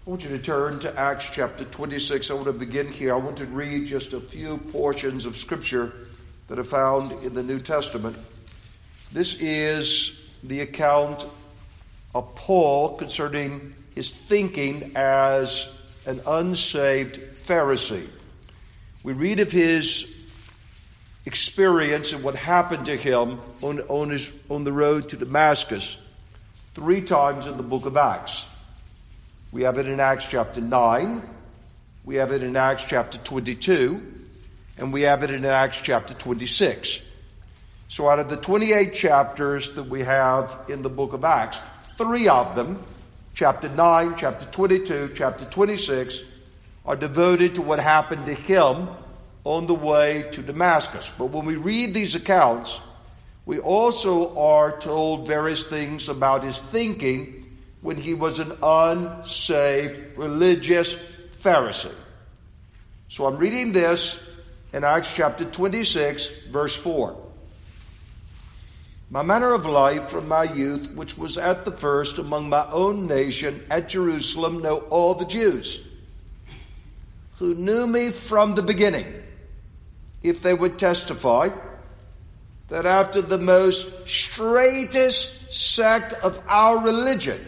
I want you to turn to Acts chapter 26. I want to begin here. I want to read just a few portions of Scripture that are found in the New Testament. This is the account of Paul concerning his thinking as an unsaved Pharisee. We read of his experience and what happened to him on the road to Damascus 3 times in the book of Acts. We have it in Acts chapter 9, we have it in Acts chapter 22, and we have it in Acts chapter 26. So out of the 28 chapters that we have in the book of Acts, 3 of them, chapter 9, chapter 22, chapter 26, are devoted to what happened to him on the way to Damascus. But when we read these accounts, we also are told various things about his thinking when he was an unsaved religious Pharisee. So I'm reading this in Acts chapter 26, verse 4. My manner of life from my youth, which was at the first among my own nation at Jerusalem, know all the Jews, who knew me from the beginning, if they would testify that after the most straightest sect of our religion,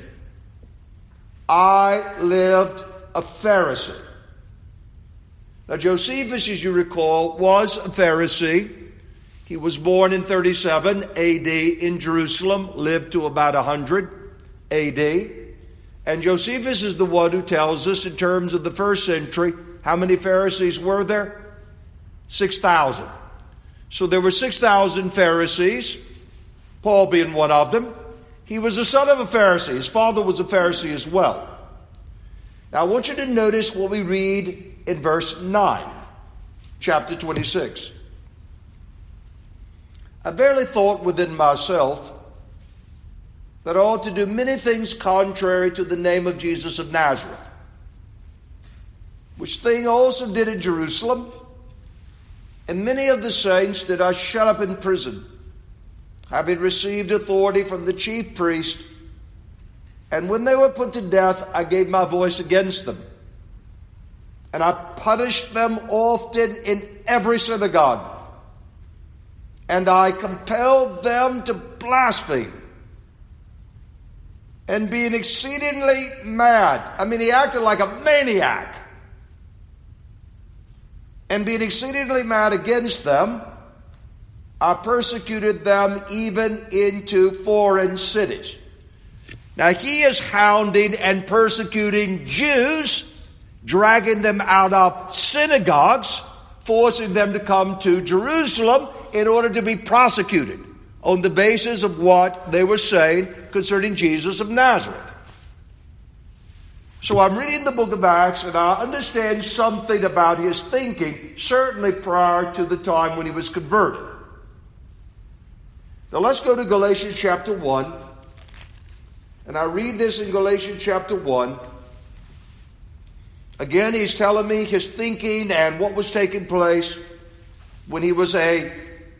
I lived a Pharisee. Now, Josephus, as you recall, was a Pharisee. He was born in 37 A.D. in Jerusalem, lived to about 100 A.D. And Josephus is the one who tells us in terms of the first century, how many Pharisees were there? 6,000. So there were 6,000 Pharisees, Paul being one of them. He was the son of a Pharisee. His father was a Pharisee as well. Now I want you to notice what we read in verse 9, chapter 26. I barely thought within myself that I ought to do many things contrary to the name of Jesus of Nazareth, which thing I also did in Jerusalem, and many of the saints did I shut up in prison, having received authority from the chief priest. And when they were put to death, I gave my voice against them. And I punished them often in every synagogue. And I compelled them to blaspheme. And being exceedingly mad, he acted like a maniac. And being exceedingly mad against them, I persecuted them even into foreign cities. Now he is hounding and persecuting Jews, dragging them out of synagogues, forcing them to come to Jerusalem in order to be prosecuted on the basis of what they were saying concerning Jesus of Nazareth. So I'm reading the book of Acts, and I understand something about his thinking, certainly prior to the time when he was converted. Now let's go to Galatians chapter 1. And I read this in Galatians chapter 1. Again, he's telling me his thinking and what was taking place when he was a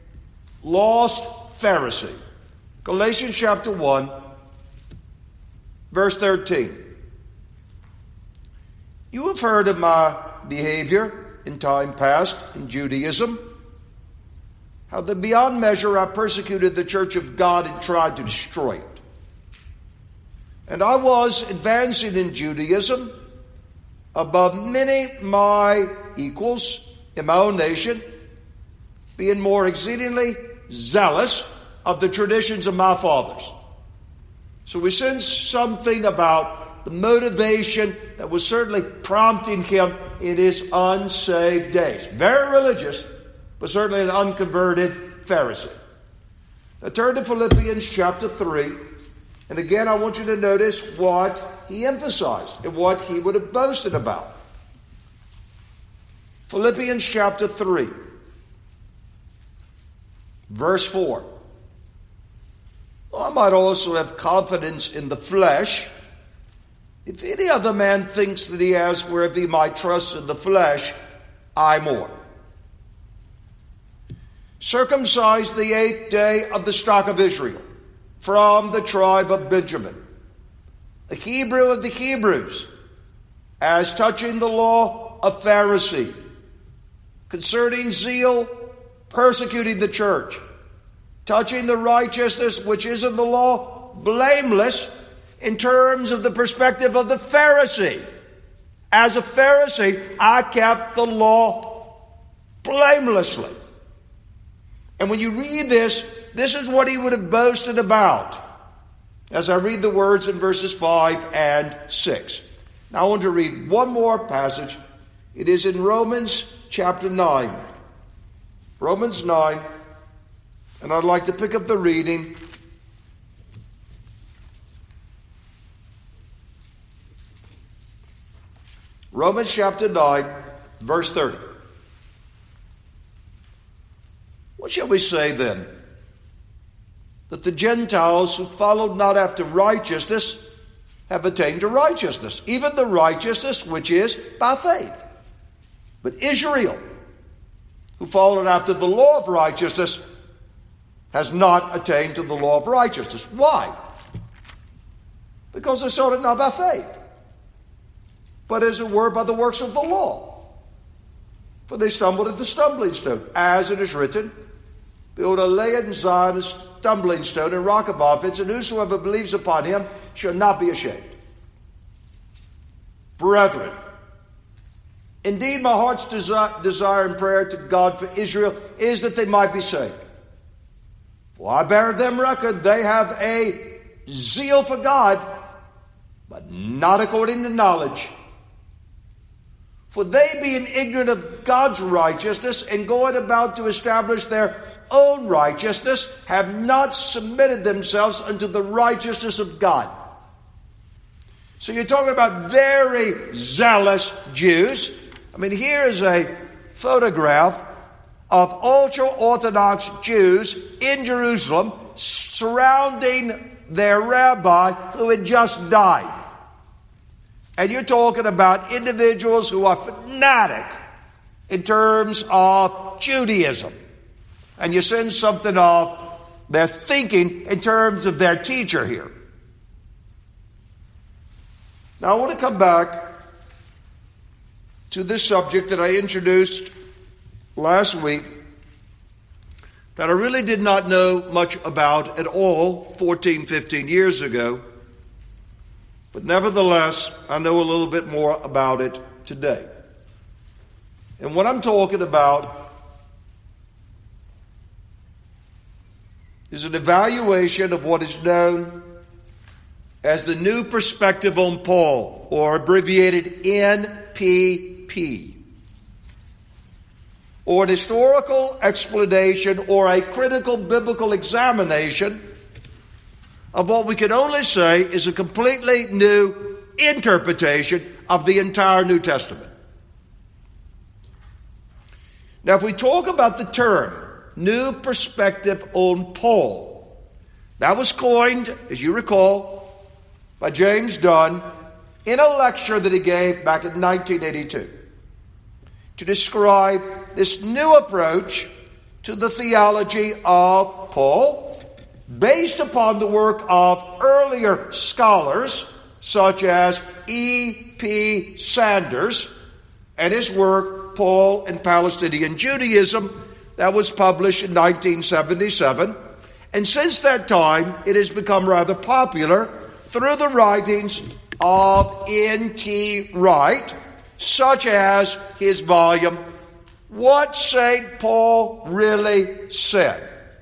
lost Pharisee. Galatians chapter 1, verse 13. You have heard of my behavior in time past in Judaism, how that beyond measure I persecuted the church of God and tried to destroy it. And I was advancing in Judaism above many my equals in my own nation, being more exceedingly zealous of the traditions of my fathers. So we sense something about the motivation that was certainly prompting him in his unsaved days. Very religious, but certainly an unconverted Pharisee. Now turn to Philippians chapter 3. And again, I want you to notice what he emphasized and what he would have boasted about. Philippians chapter 3, verse 4. I might also have confidence in the flesh. If any other man thinks that he has whereof he might trust in the flesh, I more. Circumcised the 8th day of the stock of Israel, from the tribe of Benjamin, a Hebrew of the Hebrews, as touching the law, a Pharisee. Concerning zeal, persecuting the church. Touching the righteousness which is in the law, blameless in terms of the perspective of the Pharisee. As a Pharisee, I kept the law blamelessly. And when you read this is what he would have boasted about. As I read the words in verses 5 and 6. Now I want to read one more passage. It is in Romans chapter 9. Romans 9. And I'd like to pick up the reading Romans chapter 9, verse 30. What shall we say then? That the Gentiles who followed not after righteousness have attained to righteousness, even the righteousness which is by faith. But Israel, who followed after the law of righteousness, has not attained to the law of righteousness. Why? Because they sought it not by faith, but as it were by the works of the law. For they stumbled at the stumbling stone, as it is written, Behold, I lay in Zion a stumbling stone and rock of offense, and whosoever believes upon him shall not be ashamed. Brethren, indeed my heart's desire and prayer to God for Israel is that they might be saved. For I bear them record, they have a zeal for God, but not according to knowledge. For they, being ignorant of God's righteousness and going about to establish their own righteousness, have not submitted themselves unto the righteousness of God. So you're talking about very zealous Jews. I mean, here is a photograph of ultra-Orthodox Jews in Jerusalem surrounding their rabbi who had just died. And you're talking about individuals who are fanatic in terms of Judaism. And you sense something of their thinking in terms of their teacher here. Now I want to come back to this subject that I introduced last week that I really did not know much about at all 14, 15 years ago. But nevertheless, I know a little bit more about it today. And what I'm talking about is an evaluation of what is known as the New Perspective on Paul, or abbreviated NPP, or an historical explanation or a critical biblical examination of what we can only say is a completely new interpretation of the entire New Testament. Now, if we talk about the term New Perspective on Paul, that was coined, as you recall, by James Dunn in a lecture that he gave back in 1982 to describe this new approach to the theology of Paul based upon the work of earlier scholars such as E.P. Sanders and his work, Paul and Palestinian Judaism, that was published in 1977. And since that time, it has become rather popular through the writings of N.T. Wright, such as his volume, What St. Paul Really Said.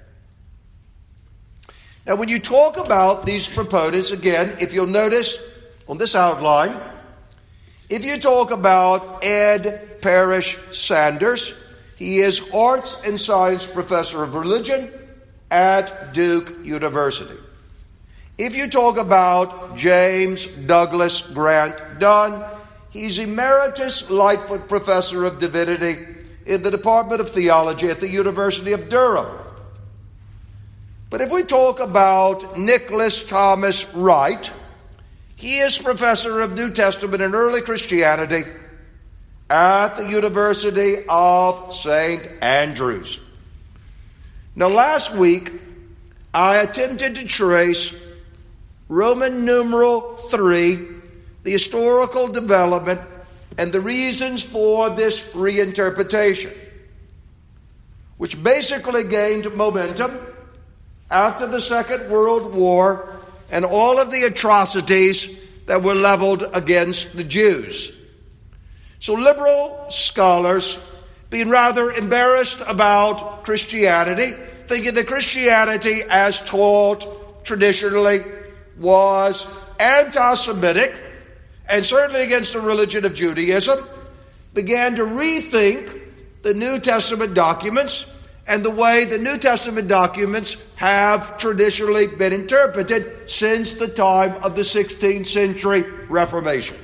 Now, when you talk about these proponents, again, if you'll notice on this outline, if you talk about Ed Parrish Sanders, he is Arts and Science Professor of Religion at Duke University. If you talk about James Douglas Grant Dunn, he's Emeritus Lightfoot Professor of Divinity in the Department of Theology at the University of Durham. But if we talk about Nicholas Thomas Wright, he is Professor of New Testament and Early Christianity at the University of St. Andrews. Now, last week, I attempted to trace Roman numeral 3, the historical development, and the reasons for this reinterpretation, which basically gained momentum after the Second World War and all of the atrocities that were leveled against the Jews. So liberal scholars, being rather embarrassed about Christianity, thinking that Christianity as taught traditionally was anti-Semitic and certainly against the religion of Judaism, began to rethink the New Testament documents and the way the New Testament documents have traditionally been interpreted since the time of the 16th century Reformation.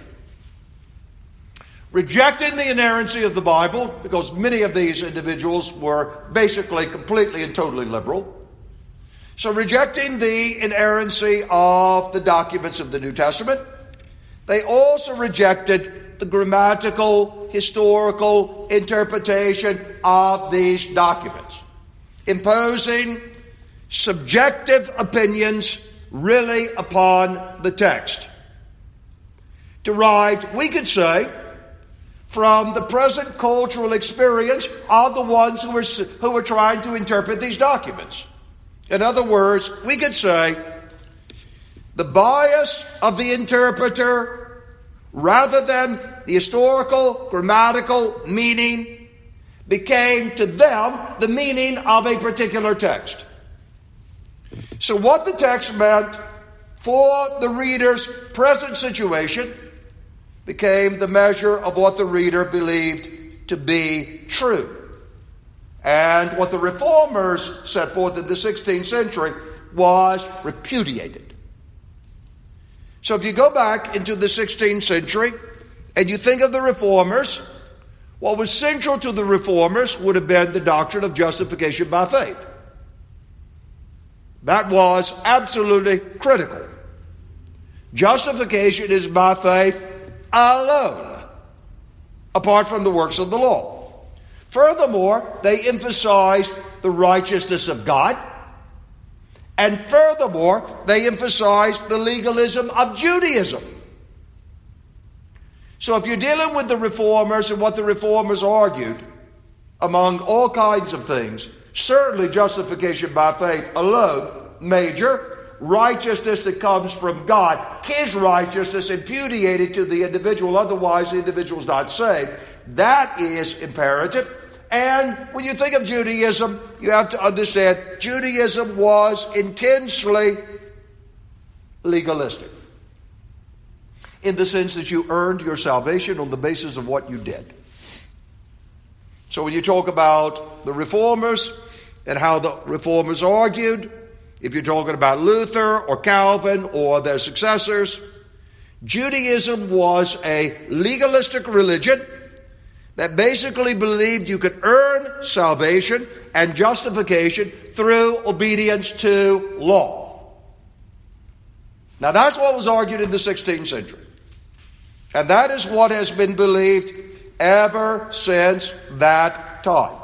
Rejecting the inerrancy of the Bible, because many of these individuals were basically completely and totally liberal. So rejecting the inerrancy of the documents of the New Testament, they also rejected the grammatical, historical interpretation of these documents, imposing subjective opinions really upon the text, derived, we could say, from the present cultural experience of the ones who were trying to interpret these documents. In other words, we could say the bias of the interpreter, rather than the historical, grammatical meaning, became to them the meaning of a particular text. So what the text meant for the reader's present situation became the measure of what the reader believed to be true. And what the reformers set forth in the 16th century was repudiated. So if you go back into the 16th century and you think of the reformers, what was central to the reformers would have been the doctrine of justification by faith. That was absolutely critical. Justification is by faith alone, apart from the works of the law. Furthermore, they emphasized the righteousness of God. And furthermore, they emphasized the legalism of Judaism. So if you're dealing with the reformers and what the reformers argued, among all kinds of things, certainly justification by faith alone, major. Righteousness that comes from God, His righteousness imputed to the individual, otherwise the individual's not saved. That is imperative. And when you think of Judaism, you have to understand Judaism was intensely legalistic, in the sense that you earned your salvation on the basis of what you did. So when you talk about the reformers and how the reformers argued, if you're talking about Luther or Calvin or their successors, Judaism was a legalistic religion that basically believed you could earn salvation and justification through obedience to law. Now that's what was argued in the 16th century. And that is what has been believed ever since that time.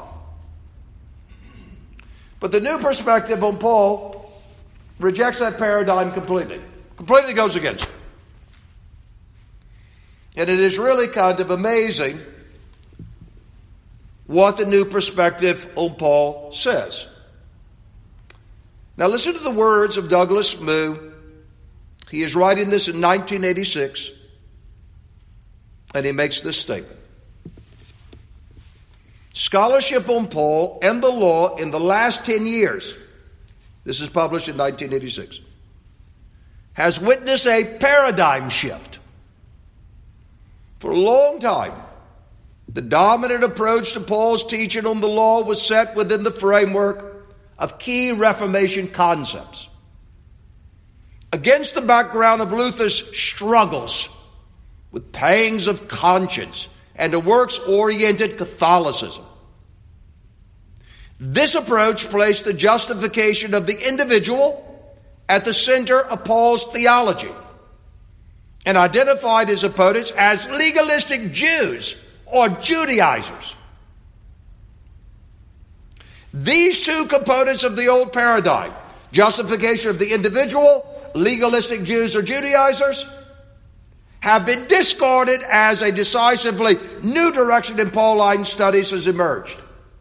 But the new perspective on Paul rejects that paradigm completely. Completely goes against it. And it is really kind of amazing what the new perspective on Paul says. Now listen to the words of Douglas Moo. He is writing this in 1986. And he makes this statement. Scholarship on Paul and the law in the last 10 years, this is published in 1986, has witnessed a paradigm shift. For a long time, the dominant approach to Paul's teaching on the law was set within the framework of key Reformation concepts. Against the background of Luther's struggles with pangs of conscience and a works-oriented Catholicism, this approach placed the justification of the individual at the center of Paul's theology and identified his opponents as legalistic Jews or Judaizers. These two components of the old paradigm, justification of the individual, legalistic Jews or Judaizers, have been discarded as a decisively new direction in Pauline studies has emerged.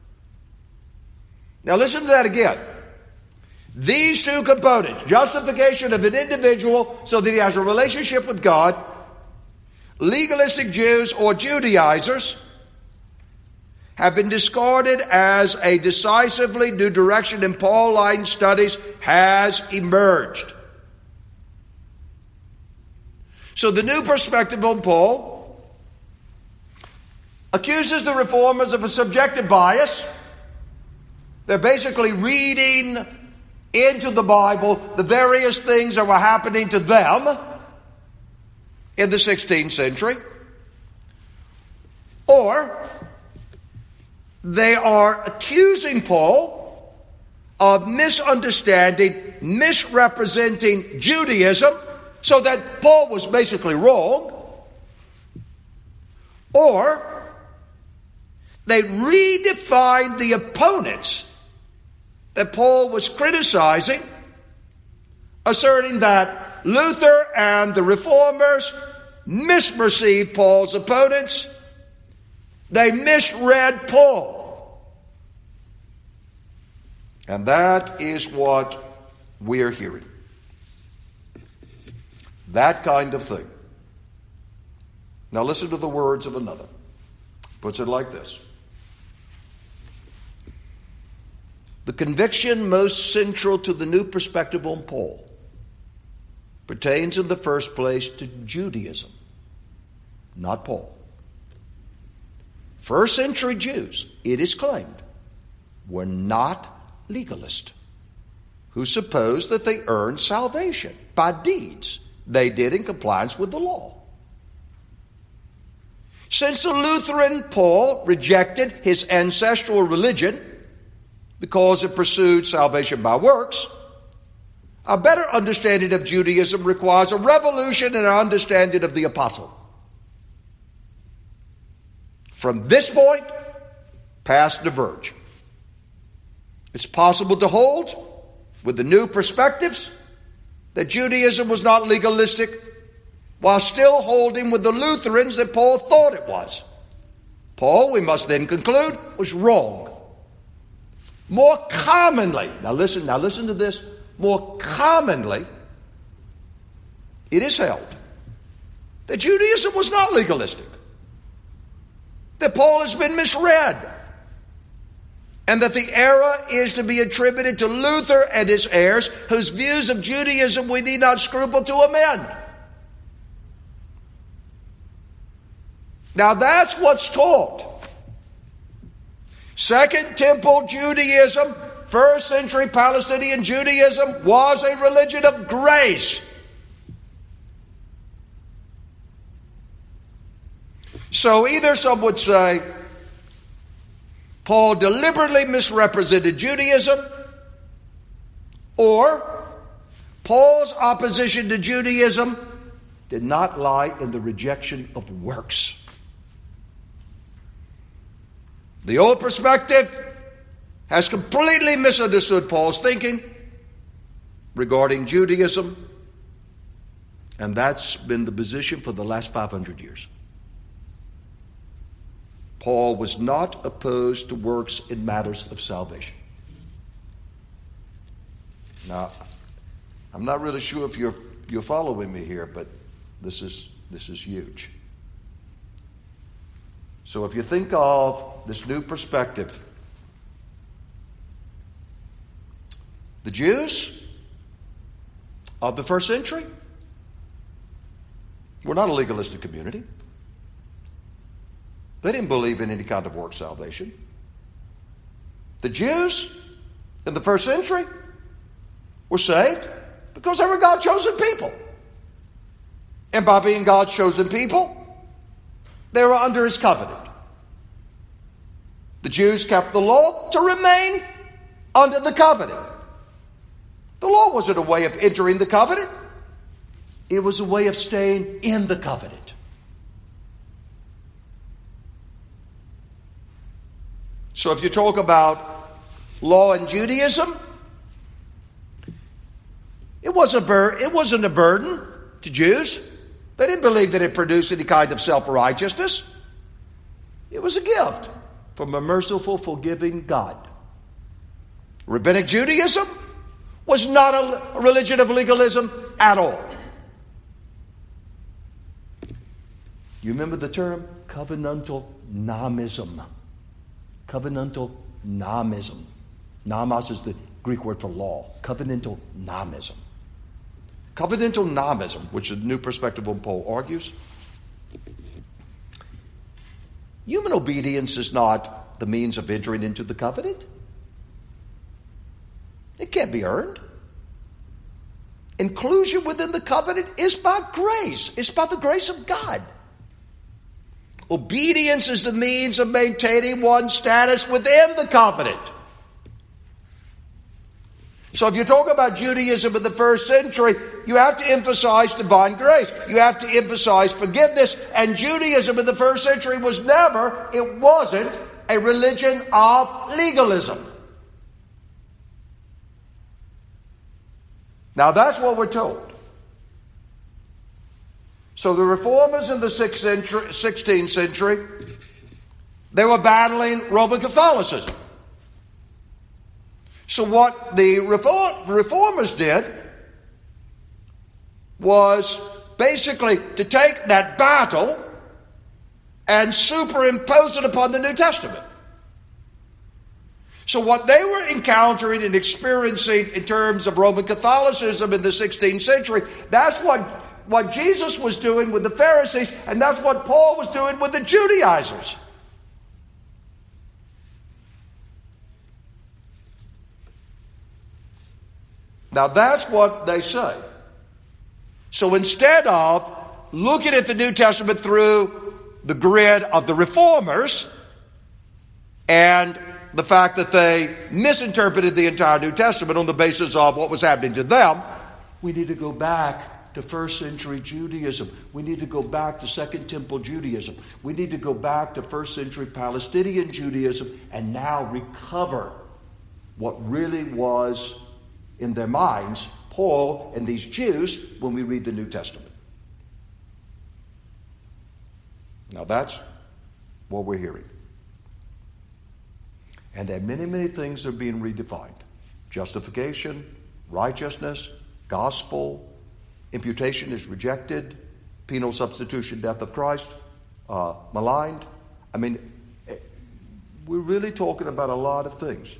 Now listen to that again. These two components, justification of an individual so that he has a relationship with God, legalistic Jews or Judaizers, have been discarded as a decisively new direction in Pauline studies has emerged. So the new perspective on Paul accuses the reformers of a subjective bias. They're basically reading into the Bible the various things that were happening to them in the 16th century. Or they are accusing Paul of misunderstanding, misrepresenting Judaism, so that Paul was basically wrong. Or they redefined the opponents that Paul was criticizing, asserting that Luther and the reformers misperceived Paul's opponents. They misread Paul. And that is what we're hearing. That kind of thing. Now listen to the words of another. Puts it like this. The conviction most central to the new perspective on Paul pertains in the first place to Judaism, not Paul. First century Jews, it is claimed, were not legalist, who supposed that they earned salvation by deeds they did in compliance with the law. Since the Lutheran Paul rejected his ancestral religion because it pursued salvation by works, a better understanding of Judaism requires a revolution in our understanding of the apostle. From this point, paths diverge. It's possible to hold, with the new perspectives, that Judaism was not legalistic, while still holding with the Lutherans that Paul thought it was. Paul, we must then conclude, was wrong. More commonly, now listen to this, more commonly, it is held that Judaism was not legalistic, that Paul has been misread, and that the error is to be attributed to Luther and his heirs, whose views of Judaism we need not scruple to amend. Now that's what's taught. Second Temple Judaism, first century Palestinian Judaism, was a religion of grace. So either some would say Paul deliberately misrepresented Judaism, or Paul's opposition to Judaism did not lie in the rejection of works. The old perspective has completely misunderstood Paul's thinking regarding Judaism, and that's been the position for the last 500 years. Paul was not opposed to works in matters of salvation. Now, I'm not really sure if you're following me here, but this is huge. So if you think of this new perspective, the Jews of the first century were not a legalistic community. They didn't believe in any kind of work salvation. The Jews in the first century were saved because they were God's chosen people. And by being God's chosen people, they were under his covenant. The Jews kept the law to remain under the covenant. The law wasn't a way of entering the covenant. It was a way of staying in the covenant. So if you talk about law and Judaism, it wasn't a burden to Jews. They didn't believe that it produced any kind of self-righteousness. It was a gift from a merciful, forgiving God. Rabbinic Judaism was not a religion of legalism at all. You remember the term covenantal nomism? Covenantal nomism. Nomos is the Greek word for law. Covenantal nomism. Covenantal nomism, which the New Perspective on Paul argues. Human obedience is not the means of entering into the covenant. It can't be earned. Inclusion within the covenant is by grace. It's by the grace of God. Obedience is the means of maintaining one's status within the covenant. So if you talk about Judaism in the first century, you have to emphasize divine grace. You have to emphasize forgiveness. And Judaism in the first century it wasn't a religion of legalism. Now that's what we're told. So the reformers in the 16th century, they were battling Roman Catholicism. So what the reformers did was basically to take that battle and superimpose it upon the New Testament. So what they were encountering and experiencing in terms of Roman Catholicism in the 16th century, that's what Jesus was doing with the Pharisees, and that's what Paul was doing with the Judaizers. Now that's what they say. So instead of looking at the New Testament through the grid of the reformers and the fact that they misinterpreted the entire New Testament on the basis of what was happening to them, we need to go back to first century Judaism. We need to go back to Second Temple Judaism. We need to go back to first century Palestinian Judaism and now recover what really was in their minds Paul and these Jews when we read the New Testament. Now that's what we're hearing. And there are many, many things that are being redefined. Justification, righteousness, gospel, imputation is rejected, penal substitution, death of Christ, maligned. I mean, we're really talking about a lot of things.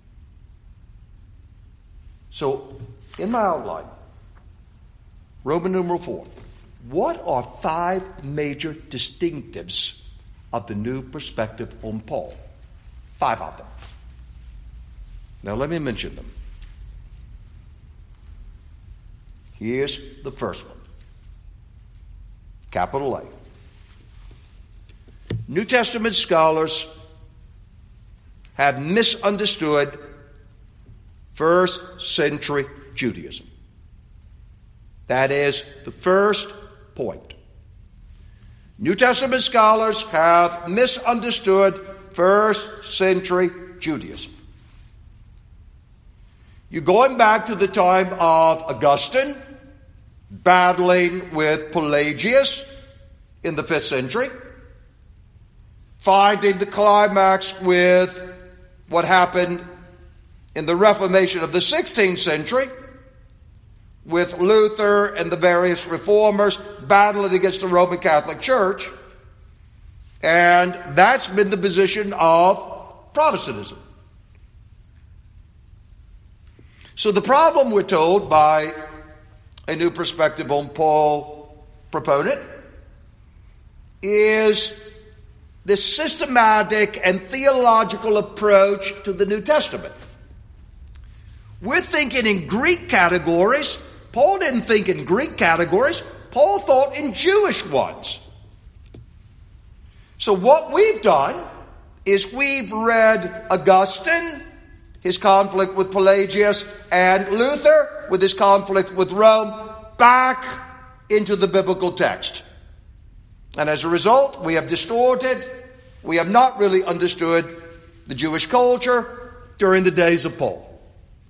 So, in my outline, Roman numeral 4, what are 5 major distinctives of the New Perspective on Paul? 5 of them. Now let me mention them. Here's the first one. Capital A. New Testament scholars have misunderstood first century Judaism. That is the first point. New Testament scholars have misunderstood first century Judaism. You're going back to the time of Augustine, battling with Pelagius in the 5th century, finding the climax with what happened in the Reformation of the 16th century, with Luther and the various reformers battling against the Roman Catholic Church. And that's been the position of Protestantism. So the problem, we're told by a New Perspective on Paul proponent, is this systematic and theological approach to the New Testament. We're thinking in Greek categories. Paul didn't think in Greek categories. Paul thought in Jewish ones. So what we've done is we've read Augustine, his conflict with Pelagius, and Luther with his conflict with Rome, back into the biblical text. And as a result, we have distorted, we have not really understood the Jewish culture during the days of Paul.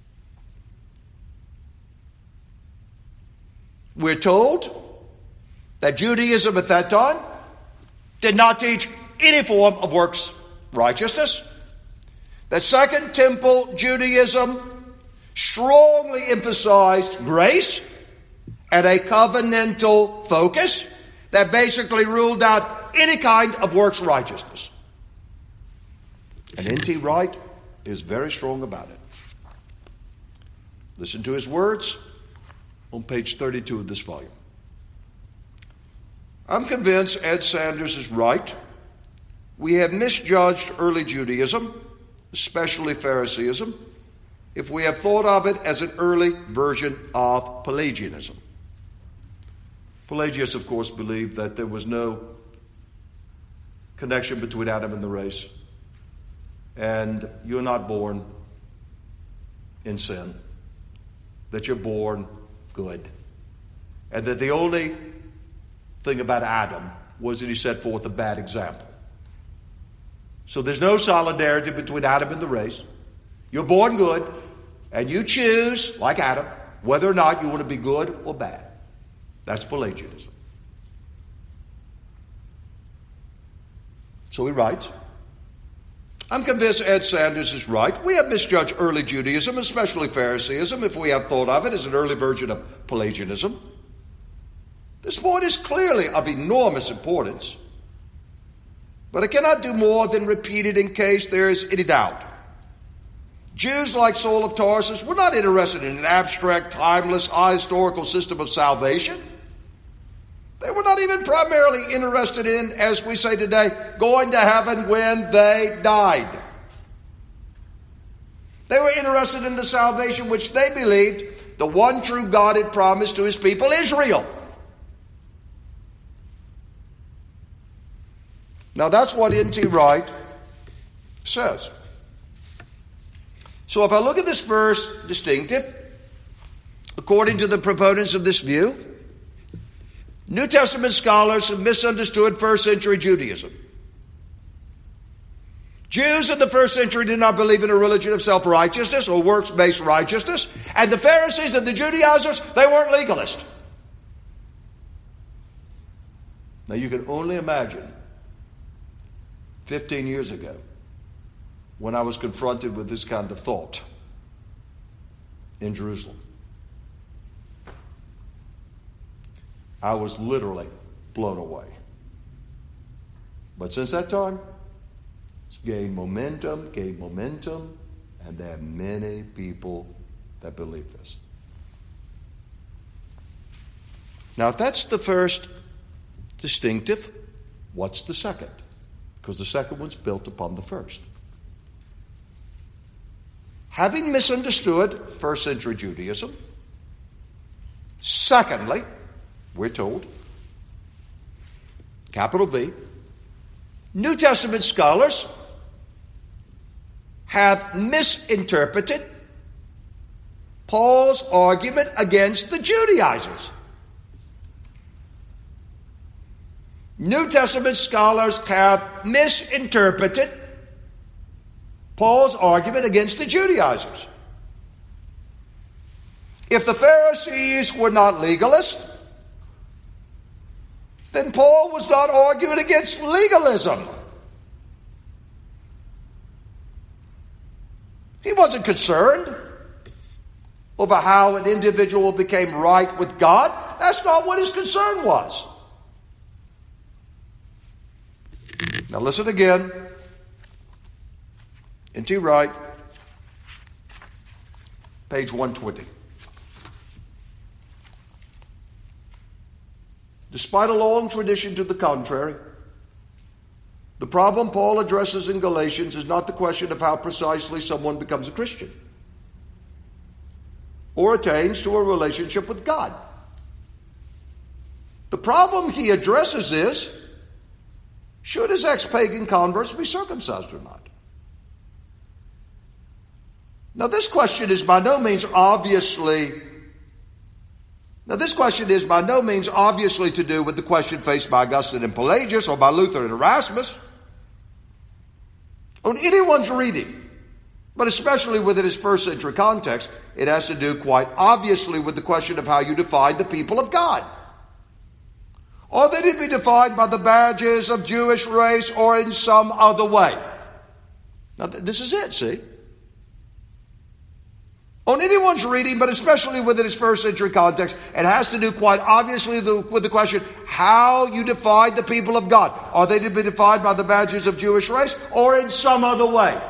We're told that Judaism at that time did not teach any form of works righteousness. That Second Temple Judaism strongly emphasized grace and a covenantal focus that basically ruled out any kind of works righteousness. And N.T. Wright is very strong about it. Listen to his words on page 32 of this volume. I'm convinced Ed Sanders is right. We have misjudged early Judaism, especially Phariseeism, if we have thought of it as an early version of Pelagianism. Pelagius, of course, believed that there was no connection between Adam and the race, and you're not born in sin, that you're born good, and that the only thing about Adam was that he set forth a bad example. So there's no solidarity between Adam and the race. You're born good, and you choose, like Adam, whether or not you want to be good or bad. That's Pelagianism. So he writes, I'm convinced Ed Sanders is right. We have misjudged early Judaism, especially Phariseeism, if we have thought of it as an early version of Pelagianism. This point is clearly of enormous importance, but I cannot do more than repeat it in case there is any doubt. Jews like Saul of Tarsus were not interested in an abstract, timeless, ahistorical system of salvation. They were not even primarily interested in, as we say today, going to heaven when they died. They were interested in the salvation which they believed the one true God had promised to his people Israel. Now that's what N.T. Wright says. So if I look at this verse distinctive, according to the proponents of this view, New Testament scholars have misunderstood first century Judaism. Jews in the first century did not believe in a religion of self-righteousness or works-based righteousness, and the Pharisees and the Judaizers, they weren't legalists. Now you can only imagine 15 years ago when I was confronted with this kind of thought in Jerusalem. I was literally blown away. But since that time, it's gained momentum, and there are many people that believe this. Now, if that's the first distinctive, what's the second? Because the second one's built upon the first. Having misunderstood first century Judaism, secondly, we're told, capital B, New Testament scholars have misinterpreted Paul's argument against the Judaizers. New Testament scholars have misinterpreted Paul's argument against the Judaizers. If the Pharisees were not legalists, then Paul was not arguing against legalism. He wasn't concerned over how an individual became right with God. That's not what his concern was. Now listen again. N.T. Wright, page 120. Despite a long tradition to the contrary, the problem Paul addresses in Galatians is not the question of how precisely someone becomes a Christian or attains to a relationship with God. The problem he addresses is, should his ex-pagan converts be circumcised or not? Now this question is by no means obviously to do with the question faced by Augustine and Pelagius or by Luther and Erasmus. On anyone's reading, but especially within its first century context, it has to do quite obviously with the question of how you define the people of God. Are they to be defined by the badges of Jewish race or in some other way? Now, this is it, see? On anyone's reading, but especially within its first century context, it has to do quite obviously with the question, how you define the people of God. Are they to be defined by the badges of Jewish race or in some other way?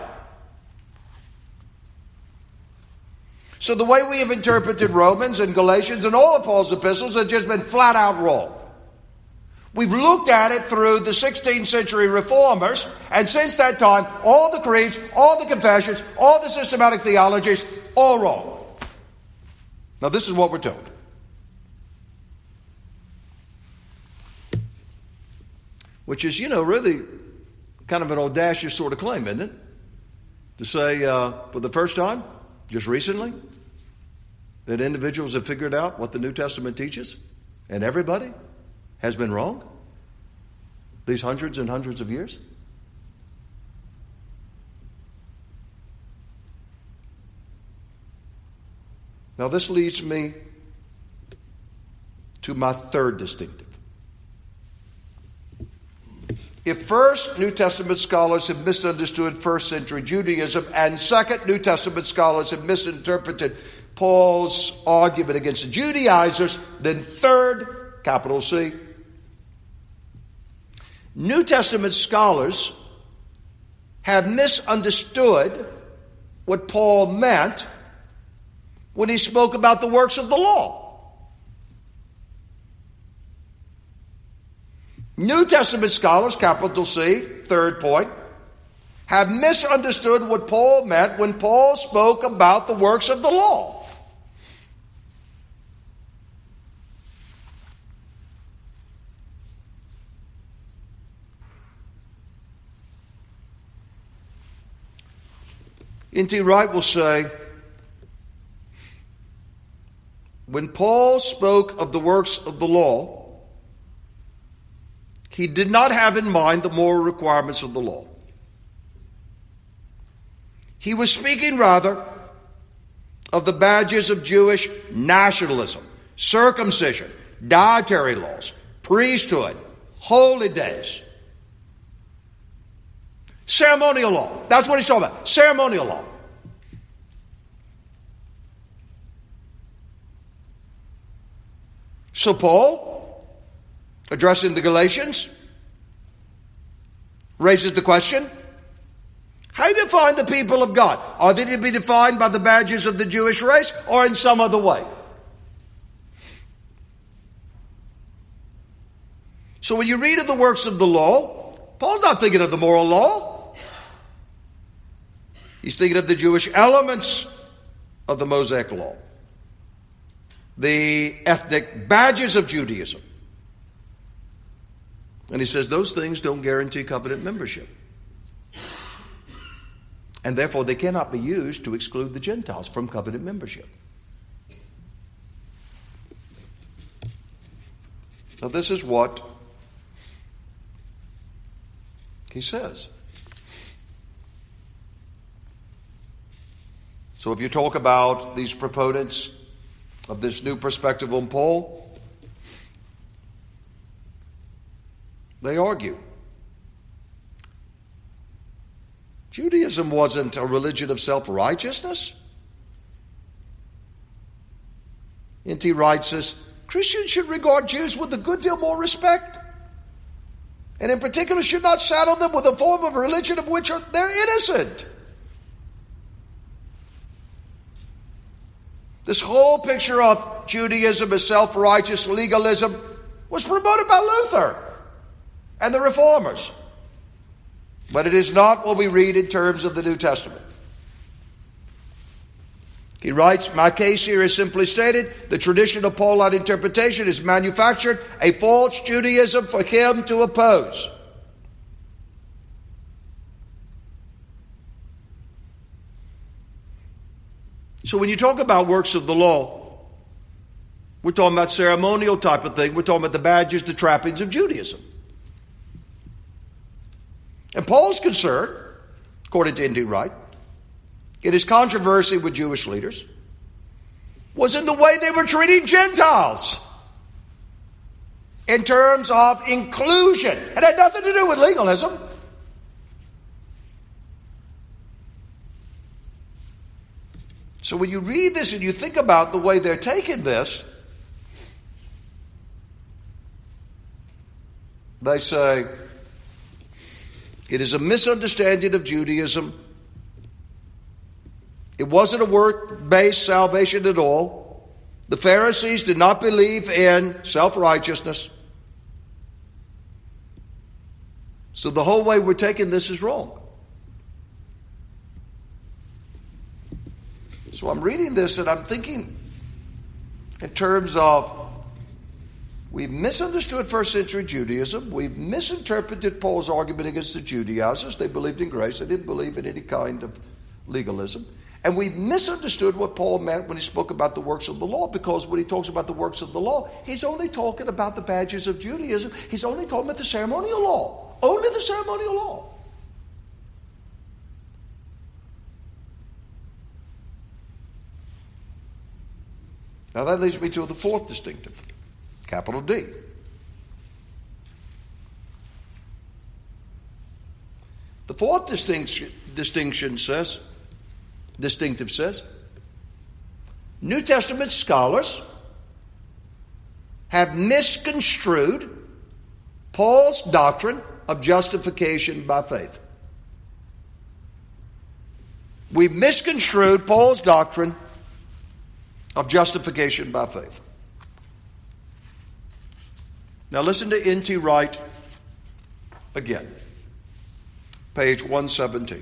So the way we have interpreted Romans and Galatians and all of Paul's epistles has just been flat out wrong. We've looked at it through the 16th century reformers, and since that time, all the creeds, all the confessions, all the systematic theologies, all wrong. Now this is what we're told. Which is, really kind of an audacious sort of claim, isn't it? To say for the first time, just recently, that individuals have figured out what the New Testament teaches, and everybody has been wrong these hundreds and hundreds of years. Now this leads me to my third distinctive. If first, New Testament scholars have misunderstood first century Judaism, and second, New Testament scholars have misinterpreted Paul's argument against the Judaizers, then third, capital C, New Testament scholars have misunderstood what Paul meant when he spoke about the works of the law. New Testament scholars, capital C, third point, have misunderstood what Paul meant when Paul spoke about the works of the law. N.T. Wright will say, when Paul spoke of the works of the law, he did not have in mind the moral requirements of the law. He was speaking rather of the badges of Jewish nationalism, circumcision, dietary laws, priesthood, holy days, ceremonial law. That's what he's talking about, ceremonial law. So Paul, addressing the Galatians, raises the question, how do you define the people of God? Are they to be defined by the badges of the Jewish race or in some other way? So when you read of the works of the law, Paul's not thinking of the moral law. He's thinking of the Jewish elements of the Mosaic law, the ethnic badges of Judaism. And he says those things don't guarantee covenant membership. And therefore they cannot be used to exclude the Gentiles from covenant membership. Now this is what he says. So if you talk about these proponents of this new perspective on Paul, they argue Judaism wasn't a religion of self-righteousness. N.T. Wright says Christians should regard Jews with a good deal more respect, and in particular should not saddle them with a form of religion of which they're innocent. This whole picture of Judaism as self-righteous legalism was promoted by Luther and the Reformers. But it is not what we read in terms of the New Testament. He writes, my case here is simply stated, the tradition of Pauline interpretation has manufactured a false Judaism for him to oppose. So when you talk about works of the law, we're talking about ceremonial type of thing. We're talking about the badges, the trappings of Judaism. And Paul's concern, according to N.T. Wright, in his controversy with Jewish leaders, was in the way they were treating Gentiles. in terms of inclusion. It had nothing to do with legalism. So when you read this and you think about the way they're taking this, they say it is a misunderstanding of Judaism. It wasn't a work-based salvation at all. The Pharisees did not believe in self-righteousness. So the whole way we're taking this is wrong. So I'm reading this and I'm thinking in terms of we've misunderstood first century Judaism. We've misinterpreted Paul's argument against the Judaizers. They believed in grace. They didn't believe in any kind of legalism. And we've misunderstood what Paul meant when he spoke about the works of the law, because when he talks about the works of the law, he's only talking about the badges of Judaism. He's only talking about the ceremonial law. Only the ceremonial law. Now that leads me to the fourth distinctive, capital D. The fourth distinctive says, New Testament scholars have misconstrued Paul's doctrine of justification by faith. We've misconstrued Paul's doctrine of justification by faith. Now listen to N.T. Wright again, page 117.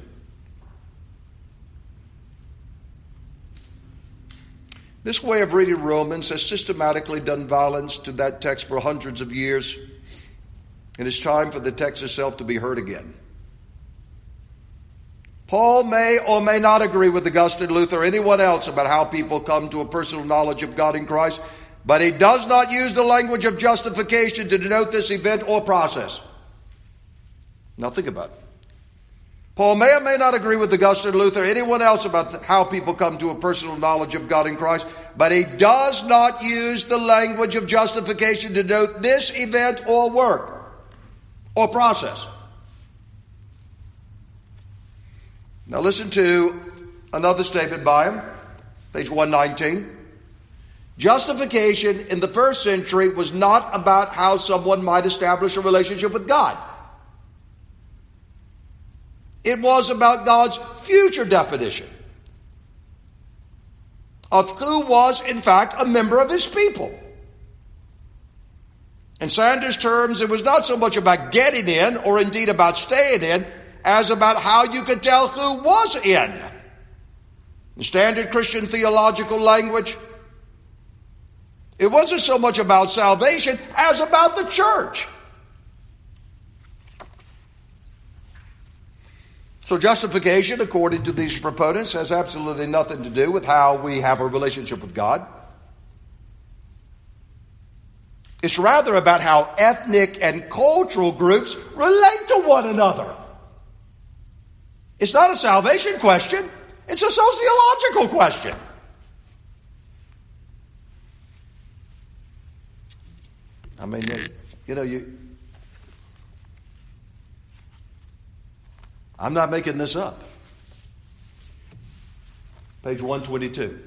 This way of reading Romans has systematically done violence to that text for hundreds of years, and it's time for the text itself to be heard again. Paul may or may not agree with Augustine, Luther, or anyone else about how people come to a personal knowledge of God in Christ, but he does not use the language of justification to denote this event or process. Now think about it. Paul may or may not agree with Augustine, Luther, or anyone else about how people come to a personal knowledge of God in Christ, but he does not use the language of justification to denote this event or work or process. Now listen to another statement by him, page 119. Justification in the first century was not about how someone might establish a relationship with God. It was about God's future definition of who was, in fact, a member of his people. In Sanders' terms, it was not so much about getting in, or indeed about staying in, as about how you could tell who was in. In standard Christian theological language, it wasn't so much about salvation as about the church. So justification, according to these proponents, has absolutely nothing to do with how we have a relationship with God. It's rather about how ethnic and cultural groups relate to one another. It's not a salvation question. It's a sociological question. I mean, I'm not making this up. Page 122.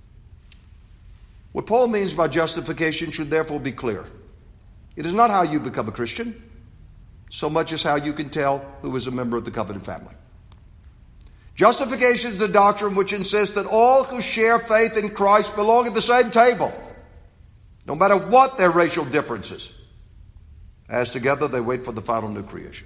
What Paul means by justification should therefore be clear. It is not how you become a Christian, so much as how you can tell who is a member of the covenant family. Justification is a doctrine which insists that all who share faith in Christ belong at the same table, no matter what their racial differences, as together they wait for the final new creation.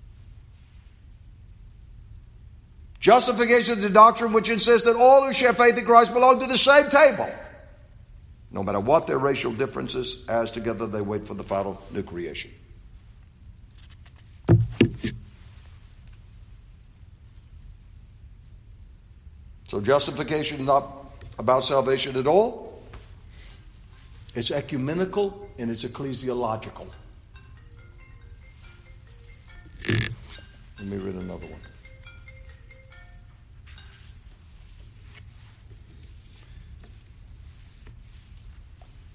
Justification is a doctrine which insists that all who share faith in Christ belong to the same table, no matter what their racial differences, as together they wait for the final new creation. So justification is not about salvation at all. It's ecumenical and it's ecclesiological. Let me read another one.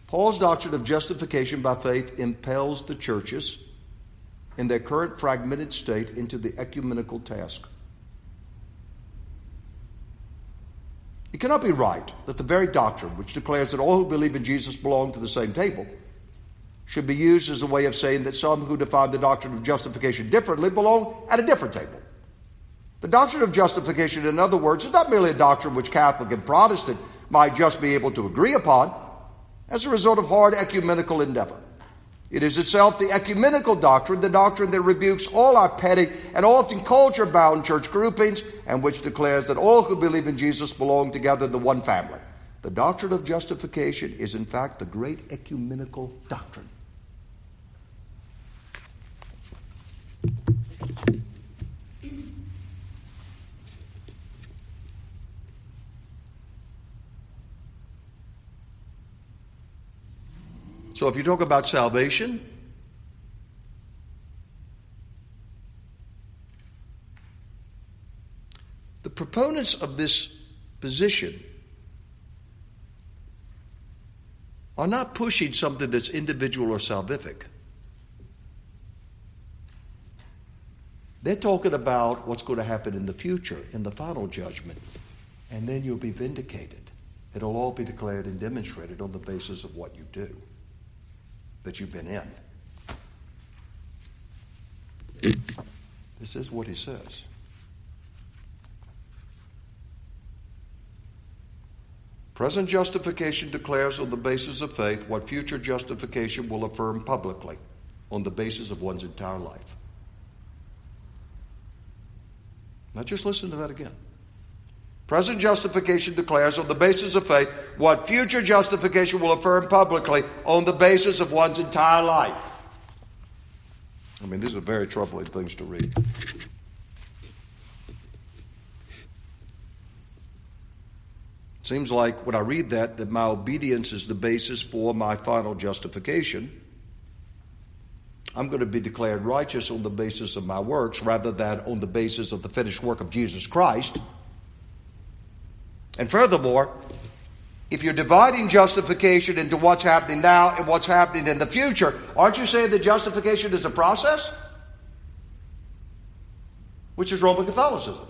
Paul's doctrine of justification by faith impels the churches in their current fragmented state into the ecumenical task. It cannot be right that the very doctrine which declares that all who believe in Jesus belong to the same table should be used as a way of saying that some who define the doctrine of justification differently belong at a different table. The doctrine of justification, in other words, is not merely a doctrine which Catholic and Protestant might just be able to agree upon as a result of hard ecumenical endeavor. It is itself the ecumenical doctrine, the doctrine that rebukes all our petty and often culture-bound church groupings, and which declares that all who believe in Jesus belong together in the one family. The doctrine of justification is, in fact, the great ecumenical doctrine. So if you talk about salvation, the proponents of this position are not pushing something that's individual or salvific. They're talking about what's going to happen in the future, in the final judgment, and then you'll be vindicated. It'll all be declared and demonstrated on the basis of what you do, that you've been in. This is what he says. Present justification declares on the basis of faith what future justification will affirm publicly on the basis of one's entire life. Now just listen to that again. Present justification declares on the basis of faith what future justification will affirm publicly on the basis of one's entire life. I mean, these are very troubling things to read. It seems like when I read that my obedience is the basis for my final justification. I'm going to be declared righteous on the basis of my works rather than on the basis of the finished work of Jesus Christ. And furthermore, if you're dividing justification into what's happening now and what's happening in the future, aren't you saying that justification is a process? Which is Roman Catholicism.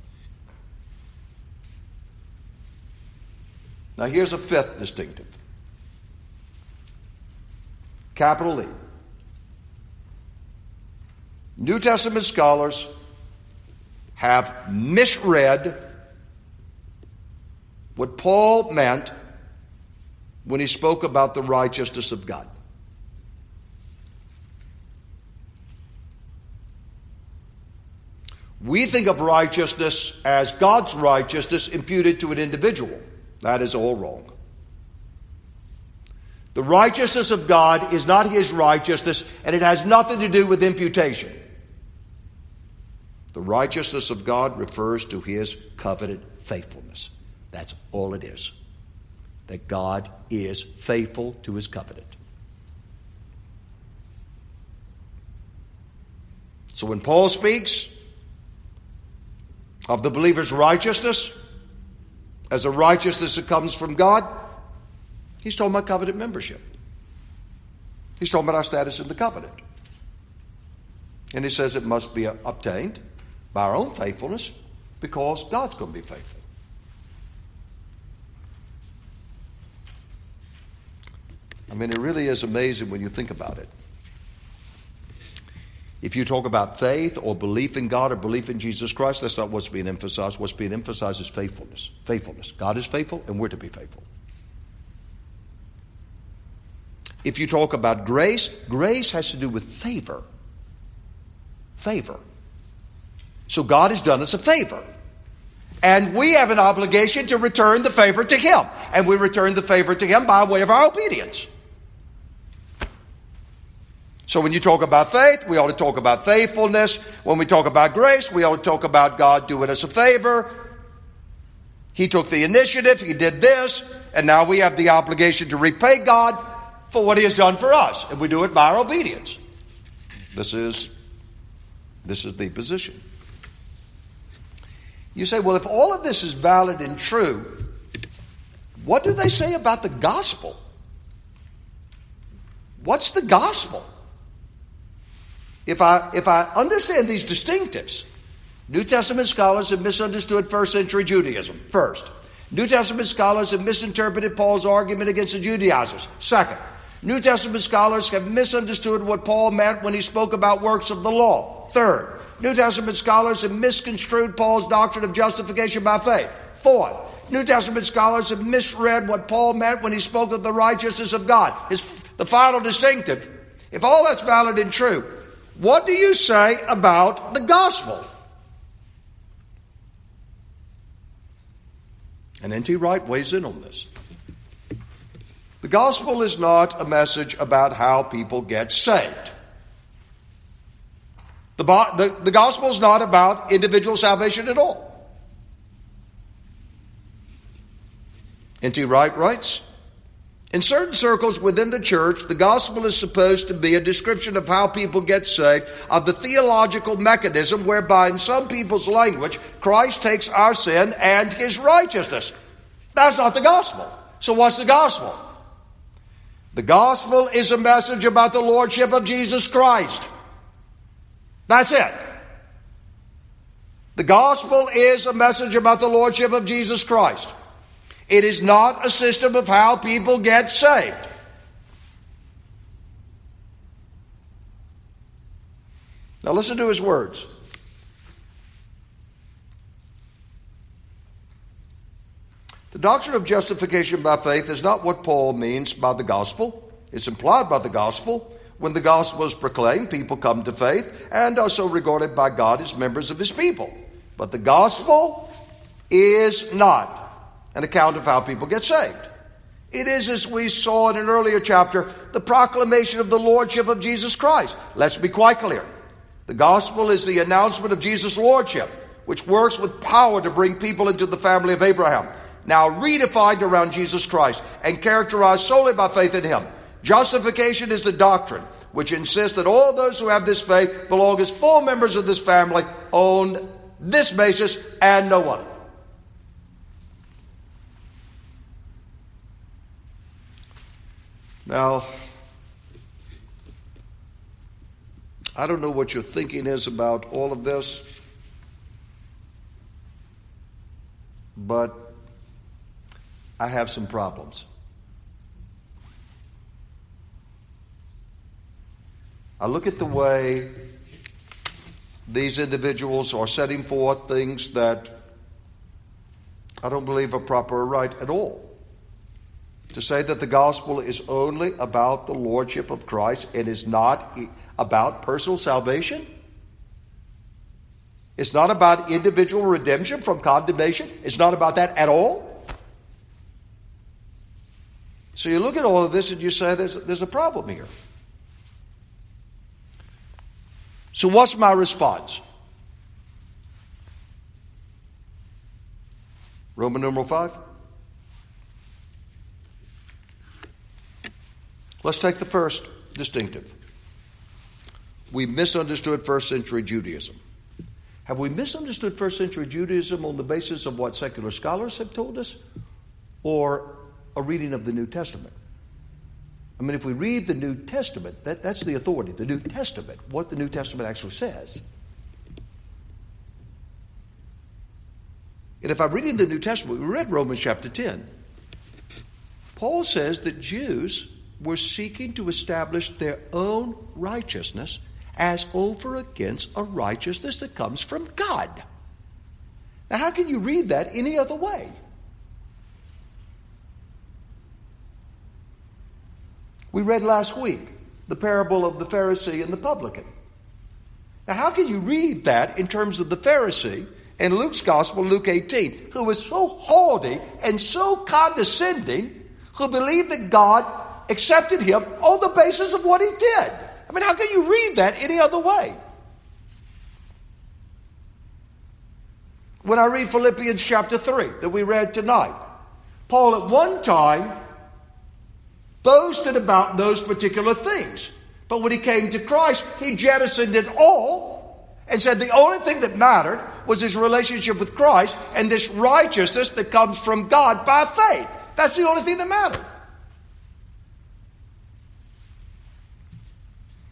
Now here's a fifth distinctive. Capital E. New Testament scholars have misread what Paul meant when he spoke about the righteousness of God. We think of righteousness as God's righteousness imputed to an individual. That is all wrong. The righteousness of God is not his righteousness, and it has nothing to do with imputation. The righteousness of God refers to his covenant faithfulness. That's all it is. That God is faithful to his covenant. So when Paul speaks of the believer's righteousness as a righteousness that comes from God, he's talking about covenant membership. He's talking about our status in the covenant. And he says it must be obtained by our own faithfulness because God's going to be faithful. I mean, it really is amazing when you think about it. If you talk about faith or belief in God or belief in Jesus Christ, that's not what's being emphasized. What's being emphasized is faithfulness. Faithfulness. God is faithful and we're to be faithful. If you talk about grace, grace has to do with favor. Favor. So God has done us a favor. And we have an obligation to return the favor to him. And we return the favor to him by way of our obedience. So when you talk about faith, we ought to talk about faithfulness. When we talk about grace, we ought to talk about God doing us a favor. He took the initiative, he did this, and now we have the obligation to repay God for what he has done for us. And we do it by our obedience. This is the position. You say, well, if all of this is valid and true, what do they say about the gospel? What's the gospel? If I understand these distinctives, New Testament scholars have misunderstood first century Judaism, first. New Testament scholars have misinterpreted Paul's argument against the Judaizers, second. New Testament scholars have misunderstood what Paul meant when he spoke about works of the law, third. New Testament scholars have misconstrued Paul's doctrine of justification by faith, fourth. New Testament scholars have misread what Paul meant when he spoke of the righteousness of God. The final distinctive. If all that's valid and true, what do you say about the gospel? And N.T. Wright weighs in on this. The gospel is not a message about how people get saved. The gospel is not about individual salvation at all. N.T. Wright writes, in certain circles within the church, the gospel is supposed to be a description of how people get saved, of the theological mechanism whereby, in some people's language, Christ takes our sin and his righteousness. That's not the gospel. So what's the gospel? The gospel is a message about the lordship of Jesus Christ. That's it. The gospel is a message about the lordship of Jesus Christ. It is not a system of how people get saved. Now listen to his words. The doctrine of justification by faith is not what Paul means by the gospel. It's implied by the gospel. When the gospel is proclaimed, people come to faith and are so regarded by God as members of his people. But the gospel is not an account of how people get saved. It is, as we saw in an earlier chapter, the proclamation of the lordship of Jesus Christ. Let's be quite clear. The gospel is the announcement of Jesus' lordship, which works with power to bring people into the family of Abraham, now redefined around Jesus Christ and characterized solely by faith in him. Justification is the doctrine which insists that all those who have this faith belong as full members of this family on this basis and no other. Now, I don't know what your thinking is about all of this, but I have some problems. I look at the way these individuals are setting forth things that I don't believe are proper or right at all. To say that the gospel is only about the lordship of Christ and is not about personal salvation. It's not about individual redemption from condemnation. It's not about that at all. So you look at all of this and you say there's a problem here. So what's my response? Roman numeral 5. Let's take the first distinctive. We misunderstood first century Judaism. Have we misunderstood first century Judaism on the basis of what secular scholars have told us, or a reading of the New Testament? I mean, if we read the New Testament, that's the authority, the New Testament, what the New Testament actually says. And if I'm reading the New Testament, we read Romans chapter 10. Paul says that Jews were seeking to establish their own righteousness as over against a righteousness that comes from God. Now, how can you read that any other way? We read last week the parable of the Pharisee and the publican. Now, how can you read that in terms of the Pharisee in Luke's Gospel, Luke 18, who was so haughty and so condescending, who believed that God accepted him on the basis of what he did? I mean, how can you read that any other way? When I read Philippians chapter 3 that we read tonight, Paul at one time boasted about those particular things. But when he came to Christ, he jettisoned it all and said the only thing that mattered was his relationship with Christ and this righteousness that comes from God by faith. That's the only thing that mattered.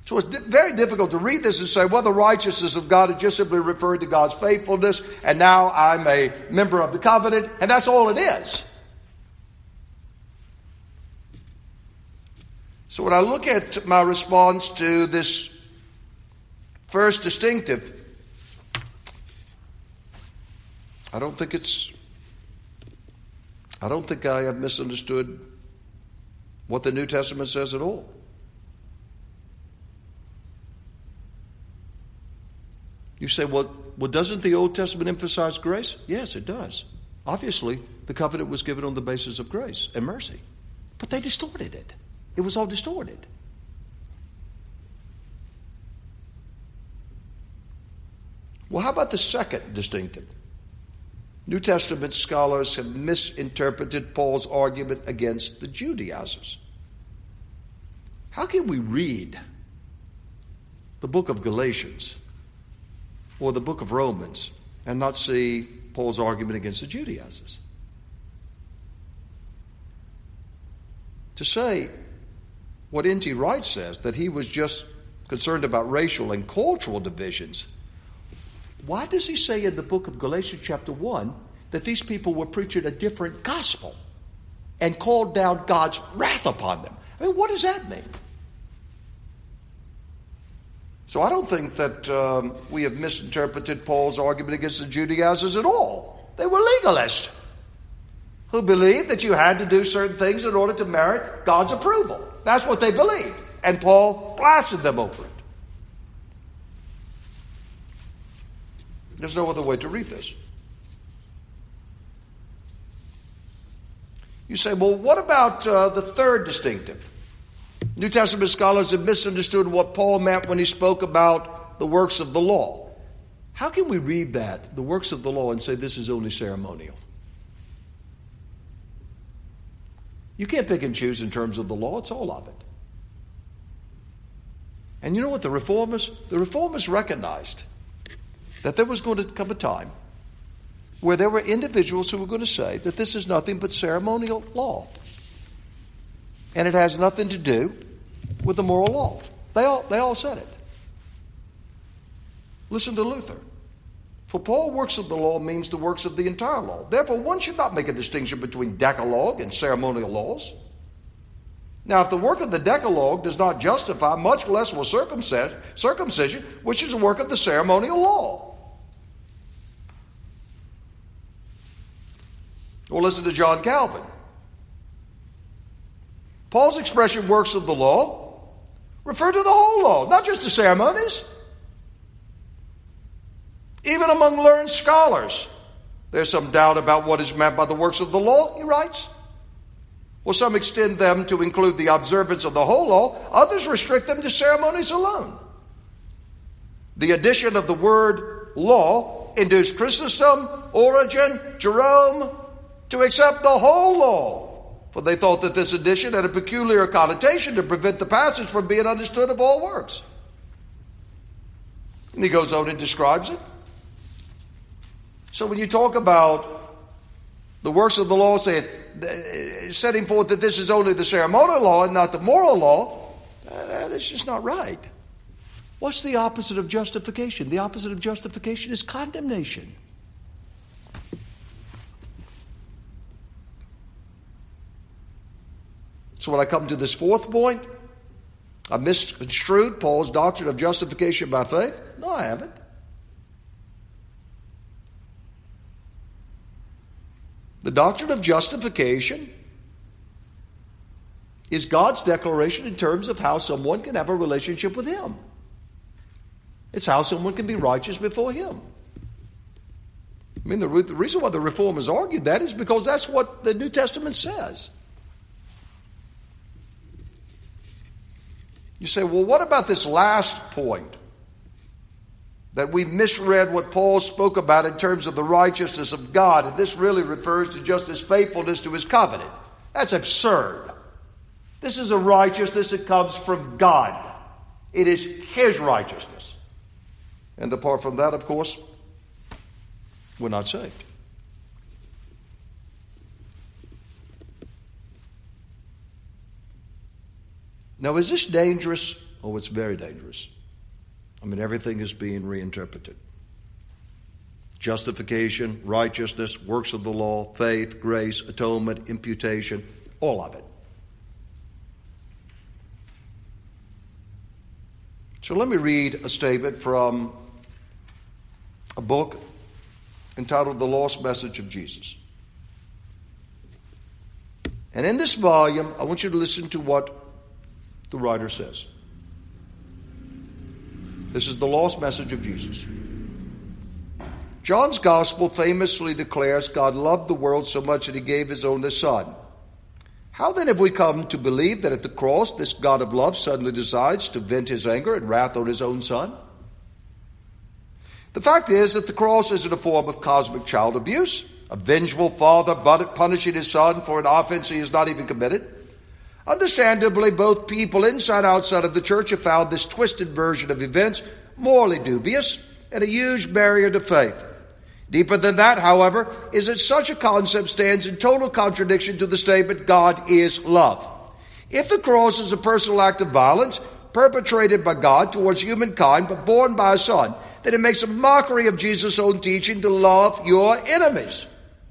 So it's very difficult to read this and say, well, the righteousness of God is just simply referring to God's faithfulness, and now I'm a member of the covenant, and that's all it is. So when I look at my response to this first distinctive, I don't think I have misunderstood what the New Testament says at all. You say, well, doesn't the Old Testament emphasize grace? Yes, it does. Obviously, the covenant was given on the basis of grace and mercy. But they distorted it. It was all distorted. Well, how about the second distinctive? New Testament scholars have misinterpreted Paul's argument against the Judaizers. How can we read the book of Galatians or the book of Romans and not see Paul's argument against the Judaizers? To say what N.T. Wright says, that he was just concerned about racial and cultural divisions, why does he say in the book of Galatians chapter 1 that these people were preaching a different gospel and called down God's wrath upon them? I mean, what does that mean? So I don't think that we have misinterpreted Paul's argument against the Judaizers at all. They were legalists who believed that you had to do certain things in order to merit God's approval. That's what they believed. And Paul blasted them over it. There's no other way to read this. You say, well, what about the third distinctive? New Testament scholars have misunderstood what Paul meant when he spoke about the works of the law. How can we read that, the works of the law, and say this is only ceremonial? You can't pick and choose in terms of the law. It's all of it. And you know what the Reformers? The Reformers recognized that there was going to come a time where there were individuals who were going to say that this is nothing but ceremonial law. And it has nothing to do with the moral law. They all said it. Listen to Luther. For Paul, works of the law means the works of the entire law. Therefore, one should not make a distinction between Decalogue and ceremonial laws. Now, if the work of the Decalogue does not justify, much less will circumcision, which is a work of the ceremonial law. Or listen to John Calvin. Paul's expression, works of the law, refer to the whole law, not just the ceremonies. Even among learned scholars, there's some doubt about what is meant by the works of the law, he writes. Well, some extend them to include the observance of the whole law. Others restrict them to ceremonies alone. The addition of the word law induced Chrysostom, Origen, Jerome to accept the whole law, for they thought that this addition had a peculiar connotation to prevent the passage from being understood of all works. And he goes on and describes it. So when you talk about the works of the law, setting forth that this is only the ceremonial law and not the moral law, that is just not right. What's the opposite of justification? The opposite of justification is condemnation. So when I come to this fourth point, I misconstrued Paul's doctrine of justification by faith? No, I haven't. The doctrine of justification is God's declaration in terms of how someone can have a relationship with Him. It's how someone can be righteous before Him. I mean, the reason why the Reformers argued that is because that's what the New Testament says. You say, well, what about this last point? That we misread what Paul spoke about in terms of the righteousness of God, and this really refers to just His faithfulness to His covenant. That's absurd. This is a righteousness that comes from God. It is His righteousness. And apart from that, of course, we're not saved. Now, is this dangerous oh, it's very dangerous. I mean, everything is being reinterpreted. Justification, righteousness, works of the law, faith, grace, atonement, imputation, all of it. So let me read a statement from a book entitled The Lost Message of Jesus. And in this volume, I want you to listen to what the writer says. This is the lost message of Jesus. John's gospel famously declares God loved the world so much that he gave his only son. How then have we come to believe that at the cross this God of love suddenly decides to vent his anger and wrath on his own son? The fact is that the cross isn't a form of cosmic child abuse, a vengeful father punishing his son for an offense he has not even committed. Understandably, both people inside and outside of the church have found this twisted version of events morally dubious and a huge barrier to faith. Deeper than that, however, is that such a concept stands in total contradiction to the statement, God is love. If the cross is a personal act of violence perpetrated by God towards humankind but borne by a son, then it makes a mockery of Jesus' own teaching to love your enemies.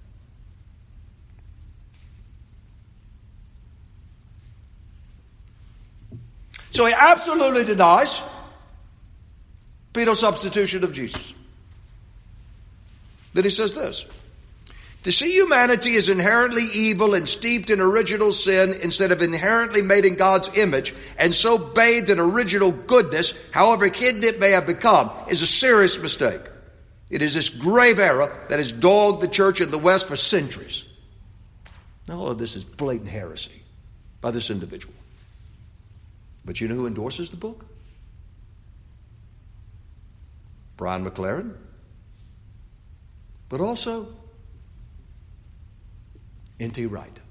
So he absolutely denies penal substitution of Jesus. Then he says this: to see humanity as inherently evil and steeped in original sin instead of inherently made in God's image and so bathed in original goodness, however hidden it may have become, is a serious mistake. It is this grave error that has dogged the church in the West for centuries. Now, all of this is blatant heresy by this individual. But you know who endorses the book? Brian McLaren. But also N.T. Wright.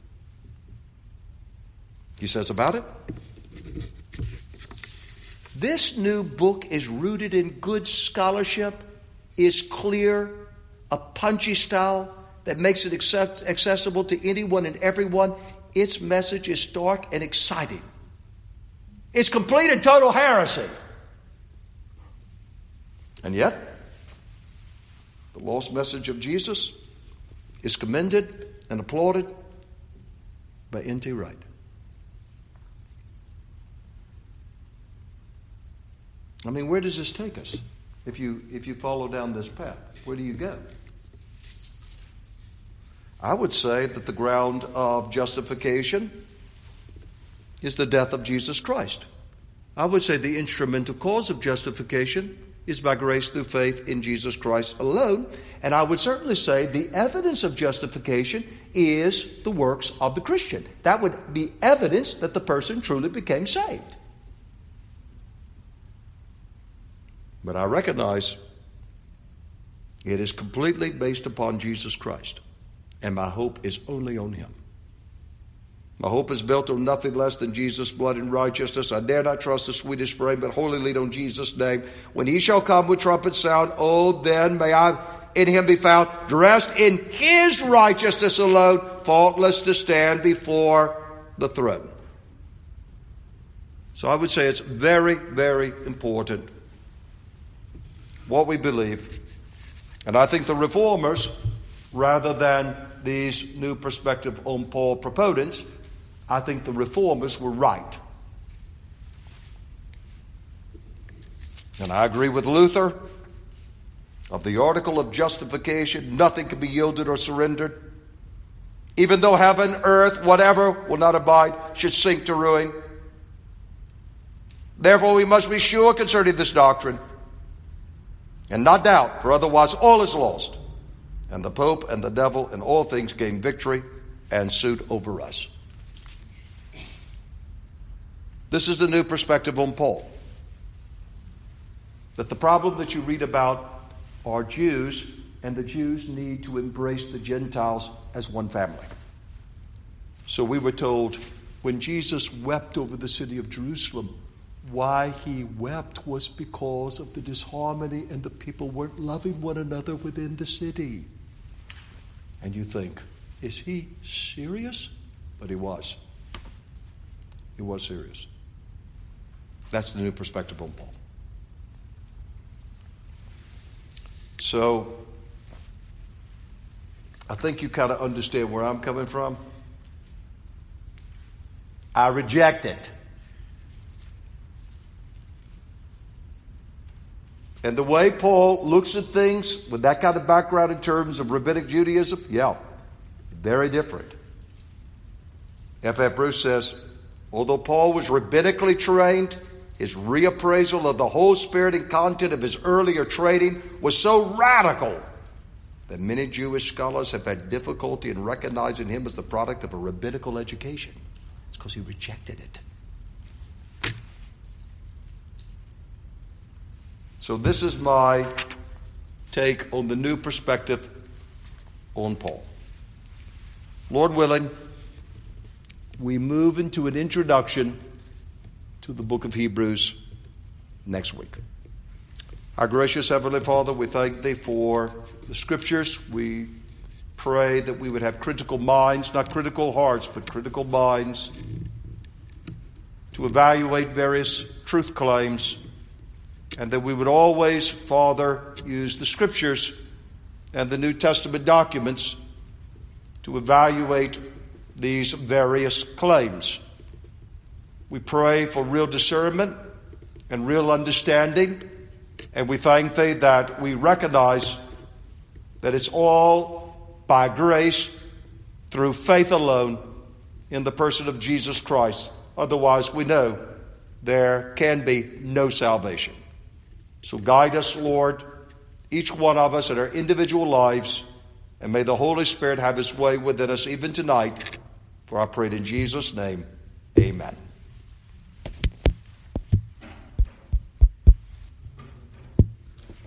He says about it, this new book is rooted in good scholarship, is clear, a punchy style that makes it accessible to anyone and everyone. Its message is stark and exciting. It's complete and total heresy. And yet, the lost message of Jesus is commended and applauded by N.T. Wright. I mean, where does this take us? If you follow down this path, where do you go? I would say that the ground of justification is the death of Jesus Christ. I would say the instrumental cause of justification is by grace through faith in Jesus Christ alone. And I would certainly say the evidence of justification is the works of the Christian. That would be evidence that the person truly became saved. But I recognize it is completely based upon Jesus Christ. And my hope is only on him. My hope is built on nothing less than Jesus' blood and righteousness. I dare not trust the sweetest frame, but wholly lean on Jesus' name. When he shall come with trumpet sound, oh, then may I in him be found, dressed in his righteousness alone, faultless to stand before the throne. So I would say it's very, very important what we believe. And I think the reformers, rather than these new perspective on Paul proponents, I think the reformers were right. And I agree with Luther. Of the article of justification, nothing can be yielded or surrendered. Even though heaven, earth, whatever will not abide, should sink to ruin. Therefore we must be sure concerning this doctrine, and not doubt, for otherwise all is lost, and the Pope and the devil and all things gain victory and suit over us. This is the new perspective on Paul. That the problem that you read about are Jews, and the Jews need to embrace the Gentiles as one family. So we were told when Jesus wept over the city of Jerusalem, why he wept was because of the disharmony and the people weren't loving one another within the city. And you think, is he serious? But he was. He was serious. That's the new perspective on Paul. So, I think you kind of understand where I'm coming from. I reject it. And the way Paul looks at things with that kind of background in terms of rabbinic Judaism, very different. F.F. Bruce says, although Paul was rabbinically trained, his reappraisal of the whole spirit and content of his earlier training was so radical that many Jewish scholars have had difficulty in recognizing him as the product of a rabbinical education. It's because he rejected it. So this is my take on the new perspective on Paul. Lord willing, we move into an introduction to the book of Hebrews next week. Our gracious Heavenly Father, we thank Thee for the Scriptures. We pray that we would have critical minds, not critical hearts, but critical minds to evaluate various truth claims, and that we would always, Father, use the Scriptures and the New Testament documents to evaluate these various claims. We pray for real discernment and real understanding, and we thank Thee that we recognize that it's all by grace through faith alone in the person of Jesus Christ. Otherwise, we know there can be no salvation. So guide us, Lord, each one of us in our individual lives, and may the Holy Spirit have His way within us even tonight. For I pray it in Jesus' name, amen.